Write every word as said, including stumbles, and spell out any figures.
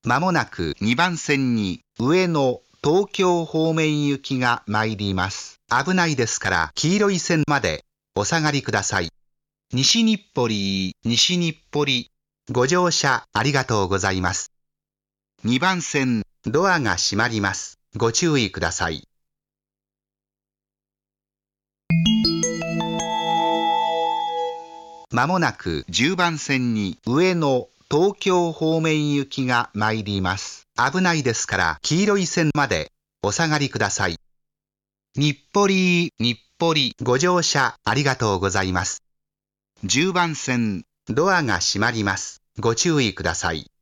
まもなくにばん線に上野東京方面行きが参ります。危ないですから黄色い線までお下がりください。西日暮里、西日暮里、ご乗車ありがとうございます。にばん線、ドアが閉まります。ご注意ください。まもなくじゅうばん線に上野東京方面行きが参ります。危ないですから黄色い線までお下がりください。日暮里、日暮里、ご乗車ありがとうございます。じゅうばん線、ドアが閉まります。ご注意ください。